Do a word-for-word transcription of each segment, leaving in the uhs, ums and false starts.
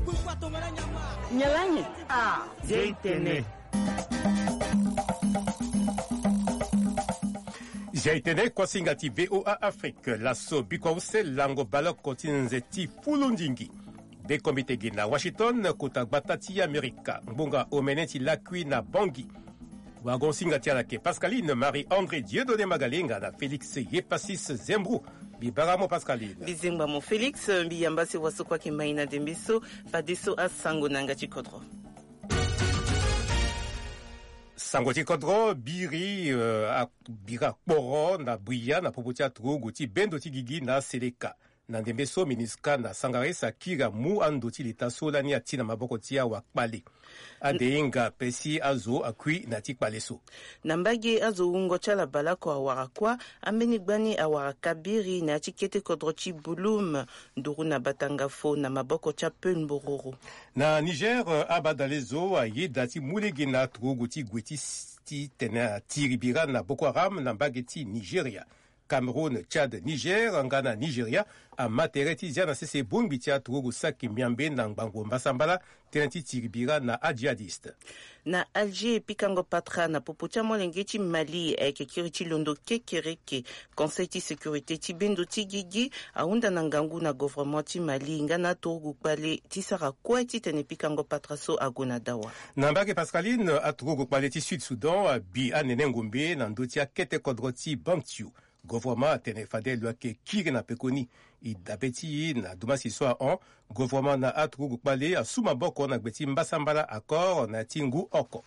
Nyalanyi ah Zeitene Zeitene kwa singati V O A Afrique laso bikwause lango balok kontinzeti fulundingi be komite gina Washington kuta batati Amerika mbunga omeneti lakwi na Bangi wagon singati alake Pascaline Marie-André Dieudonné Magalenga na Félix Yepasis Zembrou bibaramo Pascaline bizingba mo Félix mbiyambasi wasukwa kimaina dembiso fadiso asango nanga chikodro sango chikodro biri uh, bira poro na buya na popotia trugu ti bendo ti gigi na seleka na ndembeso miniska na sangaresa kira mu andoti litasolani atina maboko tia wakpale ande inga pesi azo akui na tikpaleso nambagi azo ungo chala balako awarakwa amenigbani awarakabiri na tikete kodrochi bulum nduru na batangafo na maboko cha penbororo na Niger abadalezo ayedati mulegi na trugu ti gweti ti tena tiribira na Boko Haram na mbageti Nigeria Cameroun, Tchad, Niger, Ngana, Nigeria, a matereti zana sese bumbi tia trugu saki miambe na ngbango mbasambala tenati tiribira na adjihadiste. Na Alger pikango patra na popotia molengeti Mali eke kirichi londo kekereke conseil ti sécurité ti bendo ti gigi aunda na ngangu na gouvernement ti Mali ngana trugu pale ti sara kwa ti tene pikango patra so agona dawa. Na mbake Pascaline a trugu pale ti Sud Sudan bi anene ngombe na ndotia kete kodroti Bantiu. Gouvernement tene fade luake kiri na pekoni i dabeti na dumasi soa on gouvernement na atrugu pale a suma boko na gbeti mbasambala accord na tingu oko.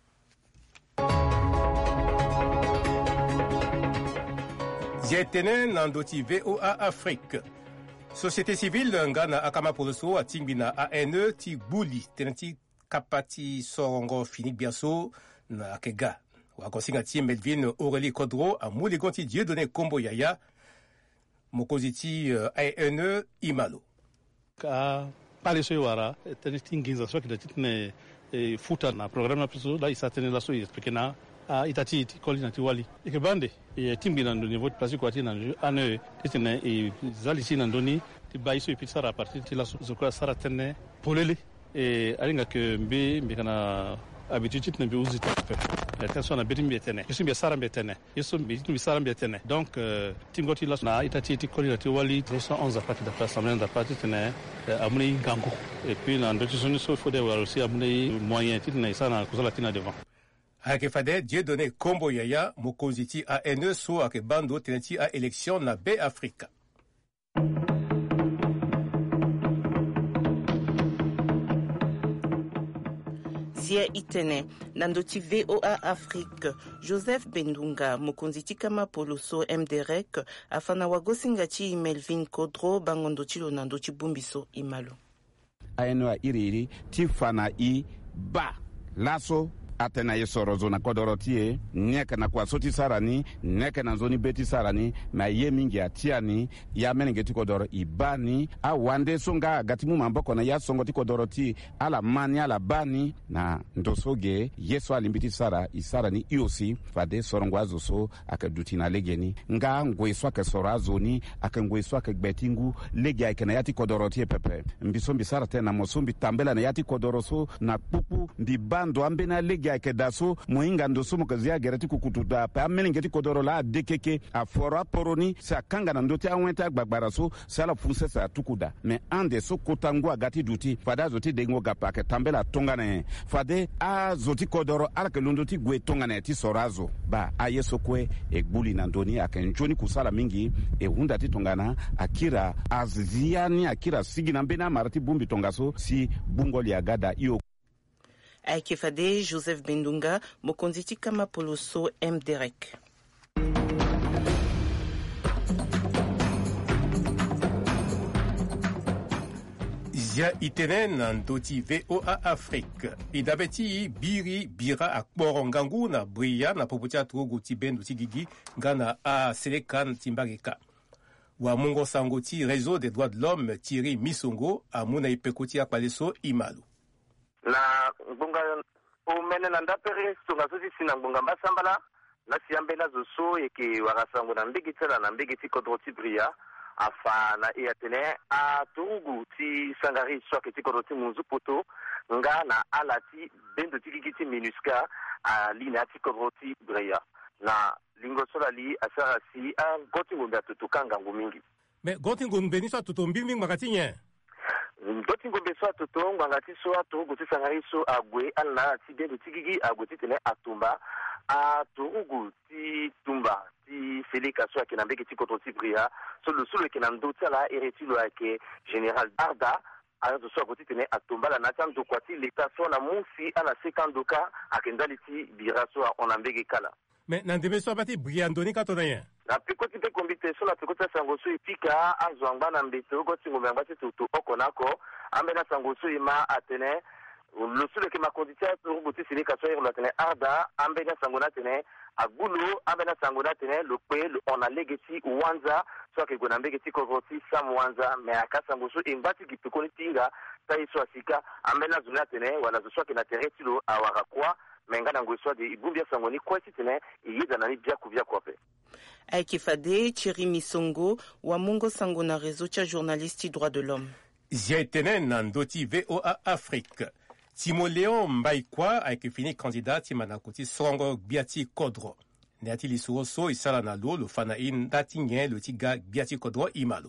Yetene na ndoti V O A Afrique. Société civile ngana akama poloso a tingbi na A N E ti buli tenati kapati sorongo finik biaso na akega. Wakonsinga ti Melvin Aurélie Kodro a mouligonti Dieudonné Kombo Yaya mokoziti uh, A N E Imalo. Ka pale so wara tene tinginza so kida titne e futa na programa preso la isa tene la so explique na a itati kolina ti wali e bande e timbi na niveau de place ko atina ane titne e zalisi na ndoni ti baiso e pizza a partir ti la so ko sara tene polele e alinga ke mbi mbi kana habitude titne bi uzita la personne a betim betene yesu be sara betene yesu be tu sara betene donc euh, tingoti la na itati ti kolina ti wali trois cent onze à partir de l'assemblée de partie tene amuni gango et puis na ndoti soni so faut devoir aussi amuni moyen titne ça na kozala tina devant ake fade Dieudonné Kombo Yaya mokoziti A N E so ake bando teneti a élection na B Africa. Zia itene nandoti V O A Afrique Joseph Bendunga mokonziti kama poloso M D R E C afana wagosingati Melvin Kodro bangondoti lo nandoti bumbiso imalo A N E iriri tifana i ba laso atena yesoro zona kodorotie nyeka na kwa soti sarani nyeka na zoni beti sarani na ye mingi atiani ya menengeti kodoro ibani a wande songa gatimu mamboko na ya songo ti kodoroti ala mani ala bani na ndosoge yeso alimbiti sara isarani iosi fade sorongo azoso akaduti na legeni nga ngweswa ke sorazoni akangweswa ke gbetingu legi aikena yati kodoroti pepe mbisombi sara tena mosombi tambela na yati kodoroso na pupu ndi bando ambena legi ke daso moinga ndoso mokazia gerati kukututa pa menengeti kodoro la dekeke a fora poroni sa kanga na ndoti awenta gbagbaraso sala funse sa tukuda me ande so kotango agati duti fada zoti dengo gapa ke tambela tongane fade a zoti kodoro alake londoti gwe tongane ti sorazo ba ayeso kwe egbuli na ndoni akenjoni kusala mingi e hunda ti tongana akira aziani akira sigi na mbena marati bumbi tongaso si bungoli agada iyo Aikefade Joseph Bendunga mokonziti kama poloso M D R E C. Zia itenen ndoti V O A Afrique idabeti biri bira akborongangu na bria na popotia trugu ti bendo ti gigi ngana a selekan timbageka wa mungo sangoti réseau des droits de l'homme Thierry Misongo amuna ipekoti akpaleso Imalo na ngunga umene na ndapere songa sosi sina ngunga mbasambala na siambe na zoso eke warasango na mbigi tsela na mbigi ti kodroti bria afana ia tene a turugu ti sangari swake ti koroti munzu poto nga na alati bendo ti gigiti minuska a lina ti koroti breya na lingo sola li asara si a goti ngombe atutukanga ngumingi me goti ngombe ni so tuto mbimbi makati nye goti ngombe so atuto ngangati so aturugu ti sangari so agwe alna ti bendo ti gigi agwe ti tene atumba a turugu ti tumba ti seleka so akena mbeke ti koroti breya so le solo kena ndoti ala eretilo ake général Arda azo so akoti tene atumbala na tanto kwati leta so na musi ala sekandoka akendali ti biraso a onambege kala me nandeme so abati briandoni katona ye na pikoti pe kombite so na pikoti sango so ipika azwangba na mbeto goti ngombe ngati tutu okonako ambe na sango so ima atene le solo ke makonditia rubuti seleka so iro tene Arda ambe na sango na tene agulu ambe na sango na tene le pe on a legeti wanza so ke gona mbege ti koroti sam wanza me akasango so imbati gipikoni tinga tai so asika ambe na zuna tene wala so ke na tereti lo awara kwa menga na ngweso de ibumbia sango ni kwa tene yida na ni bia kuvia kwa pe Aikifade Thierry Misongo wa Mungo Sango na réseau cha journaliste droit de l'homme Zietene na ndoti V O A Afrique Timo Léon Mbaikwa aikifini candidat manakoti songo biati kodro Neati lisuoso isala na lo lo fana in dati nye lo tiga biati kodro imalo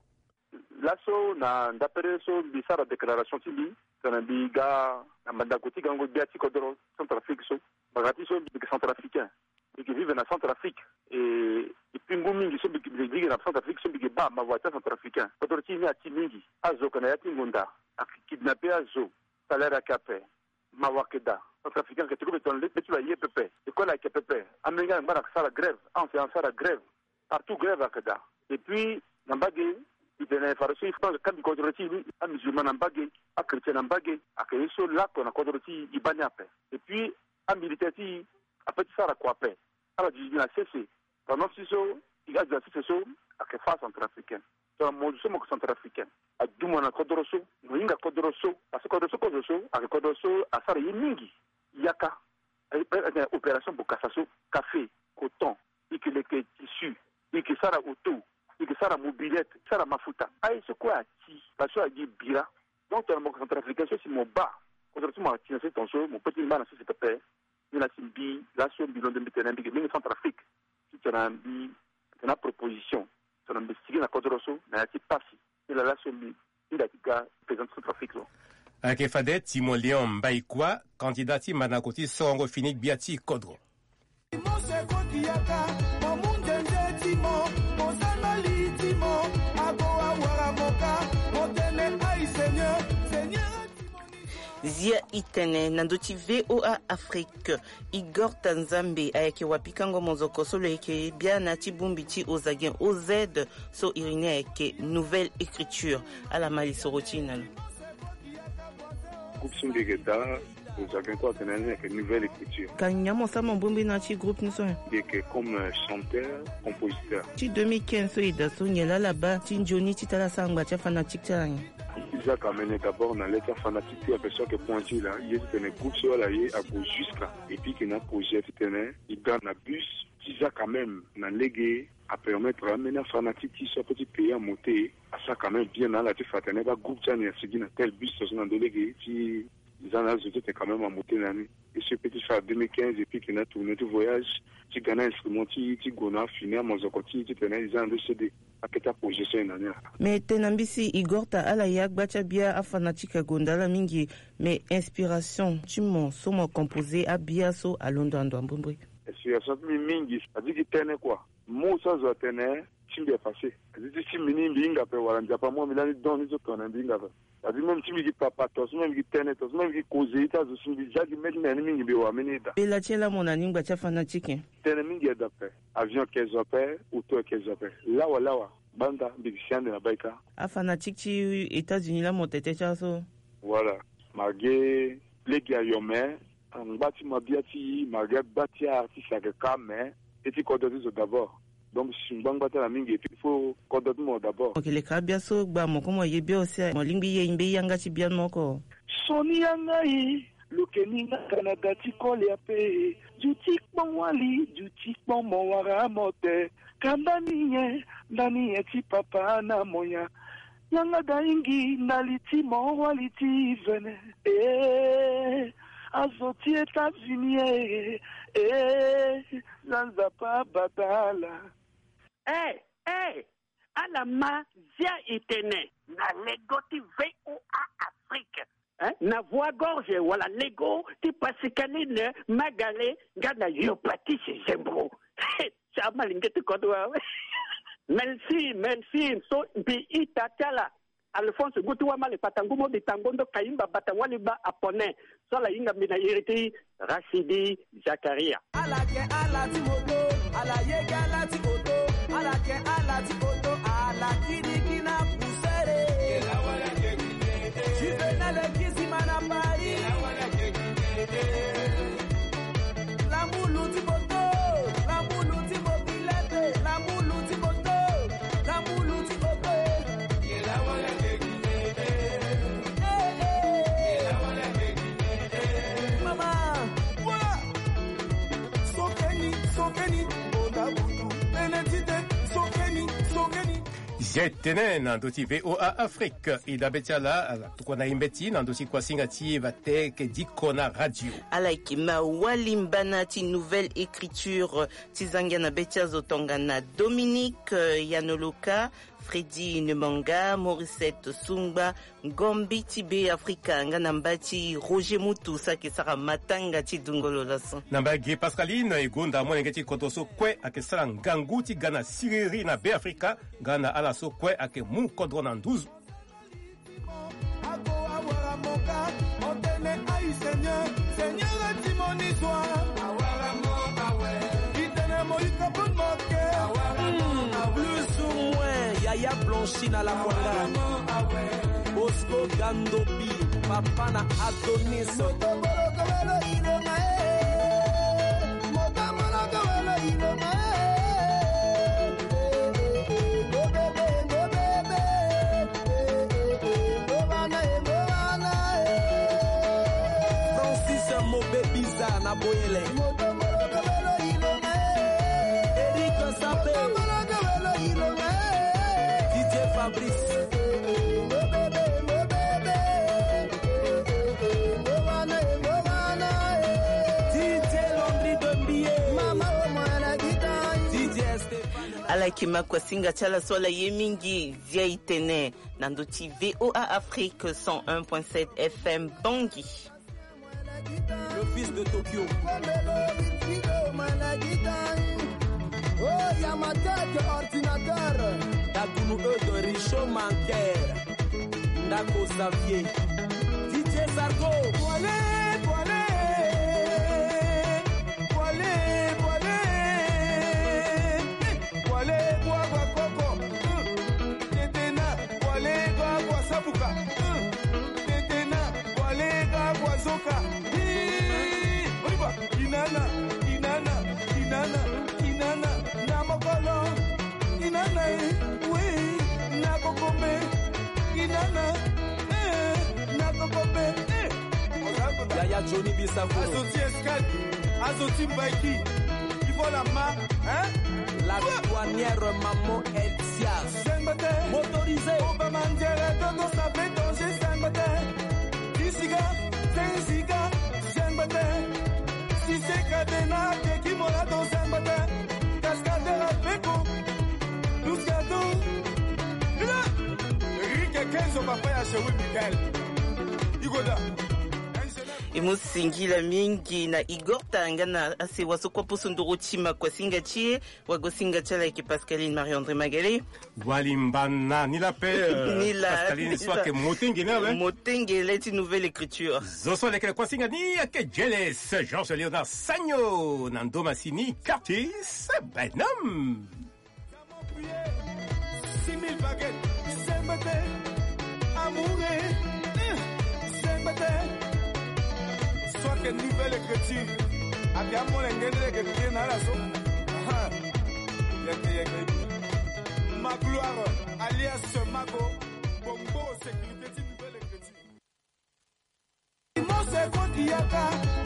Lasso na ndapere so bisara déclaration tibi kana biga na mandakoti gango biati kodro Centrafrique so bagati so bi centrafricain et qui vivent en Centrafrique et et pingu mingi so bi bi na Centrafrique so bi ba ma voiture centrafricain kodro ti ni ati mingi azo kana yati ngunda akidnapper azo salaire à capé mawakeda Centrafricain que tu peux ton le tu vas y pepe et quoi la pepe amenga ngara sala grève en fait en sala grève partout grève à Kada et puis nambage il tenait farci il faut quand kodroti a musulman nambage a chrétien nambage a keso la kona kodroti ibaniape et puis a militaire ti a petit sala quoi paix alors du na cessé pendant six jours il a déjà six jours à que face centrafricaine so mo so mo centrafricaine a dumo na kodroso moinga kodroso parce que kodroso kodroso a kodroso a sara yimingi yaka opération pour cassaso café coton et que les tissus et que sara auto et que sara mobilette sara mafuta ai ce quoi ti parce que dit bira donc dans le centrafricain c'est mon bas kodroso ma ti c'est ton so mon petit man c'est pépé il a simbi la so bilon de mitenambi que Centrafrique si tu as une une proposition sur l'investigation de Kodroso, mais il passe. Il a la somme, il a dit que président de Centrafrique. Akefade Timo Léon Mbaikwa, candidat ti manakoti songo finik biati kodro. Zia itene nandoti V O A Afrique Igor Tanzambe ayeke wapikango mozoko solo eke bia na tibumbi ti ozagien O Z so irine ayeke nouvelle écriture ala mali soroti nalo groupe Sungegeda ozagien ko tenene ayeke nouvelle écriture kanyamo sama mbumbi na ti groupe niso ayeke comme chanteur compositeur ti deux mille quinze so ida so nyela là-bas ti njoni ti tala sangba ti fanatique ti rangi Isaac a mené d'abord dans l'état fanatique, puis après ça, que pointu là, il y a un groupe sur là, il y a jusqu'à, et puis qu'il y a un projet, il gagne un bus, Isaac quand même, dans l'égué, à permettre à mener un fanatique qui soit petit pays à monter, à ça quand même bien dans la tête, il y a un groupe qui a un tel bus, dans un délégué, qui, ils en ont ajouté quand même à monter l'année. Et ce petit fait deux mille quinze, et puis qu'il y a tourné tout voyage, qui gagne un instrument, qui gagne un final, Mozokoti, qui tenait, ils ont décédé. Mais tenambisi Igor ta ala yak bacha bia a fanatique gondala mingi mais inspiration tu mon somo composé a bia so a London ndambwe inspiration mingi a dit tene quoi mo ça zo tene chimbe passé a dit chimbe ni mbinga pe wala njapa mo milani don ni zo kona mbinga a dit même chimbe papa to même qui tene to même qui causer ta zo chimbe jadi metna ni mingi be wa menita bela chela mona ningba cha fanatique tene mingi d'après avion quinze opère auto quinze opère là wala wa banda bigisiande na baika a fanatique ti États-Unis la motete cha so voilà malgré les gars yomé en bati mabiati malgré bati artiste avec kame et ti kodozo d'abord donc simbang bata la mingi il faut kodozo mo d'abord OK le kabia so gba mo ko mo ye bi o se mo lingbi ye imbe yanga ti bia moko soni yanga yi lokeninga Canada ti kole ape jutik bon wali jutik bon mo wara mote kandani ye ndani eti papa na moya yanga daingi naliti mo waliti vene eh azoti États-Unis eh zanza pa badala eh eh ala ma zia itene na legoti V O A Afrique hein na voix gorge wala lego ti pasikaline magale ngana yopati sembro chama lingeti kodwa merci merci so bi itatala Alphonse Gutuwa male patangumo bitangondo kaimba batawali ba apone sala inga mina iriti Rashidi Zakaria ala ke ala ti moto ala yega ala ti moto ala ke ala ti moto ala kidikina pusere ela wala ke jivena le kizimana pari ela wala ke la mulu ti moto la mulu ti mobilete la mulu ti moto la mulu ti moto ela wala ke ela wala ke mama voilà sokeni sokeni onda butu benedite sokeni sokeni jetene na ndoti V O A Afrique ida betiala tukona imbeti na ndoti kwa singati vate ke dikona radio alaiki ma walimbana ti nouvelle écriture tizangana betia zotongana Dominique Yanoloka Freddy Nemanga, Morissette Sungba, Gombi Tibe Afrika, Nganambati, Roger Moutou, Saki Sara Matanga Tidungolo Lasso. Nambagi Pascaline, Egonda Monengeti Kotoso Kwe, Ake Sara Nganguti, Gana Siriri na Be Afrika, Gana Alaso Kwe, Ake Mou Kodronan douze. Yaya Blanchine à la Wanga Bosco Gandopi Papa na Adonis Francis Mobe Biza na Boyele Eric Sape Fabrice Alaikima kwa singa chala sola yemingi zia itene nandoti V O A Afrique cent un point sept F M Bangui. Le fils de Tokyo. Oh, y'a ma tête ordinateur. Dagounu de Richo Manker. Ndako Xavier. D J Sarko. Poilé, poilé. Poilé, poilé. Poilé, bois, bois, coco. Téténa, poilé, bois, bois, sabuka. Téténa, poilé, bois, bois, zoka. On y va. Inana, inana, inana, inana. Namokolo. Inana, oui, nakokombe, inana, eh, nakokombe, eh. Yaya Johnny Bissafou. Azoti Escade, Azoti Mbaiki, Ivola Ma, hein? La douanière Maman Elsias. Sembate, motorisé. Obama Ndiere, Dodo Sabe, Danger, Sembate. Isiga, Sensiga, Sembate. Si c'est Kadena, Tekimola, Don Sembate. Cascade la Peko. Imusingila mingi na Igor Tangana ase wasokwa posondoro chima kwa singa chie wago singa chala ki Pascaline Marie-André Magalé Walimbana ni la paix Nila, Pascaline soit que motengena ouais motengela ti nouvelle écriture Zoso leke kwa singa ni ake Jealous Georges Léonard Sagno Nando Massini Curtis Benham six mille baguettes, Sembate, amouré, Sembate. Soit que nouvelle écriture, Abiamo l'engendre que tu n'as la somme. Ma gloire, alias Mago, Bongo, sécurité, nouvelle écriture. Mon second Diaka.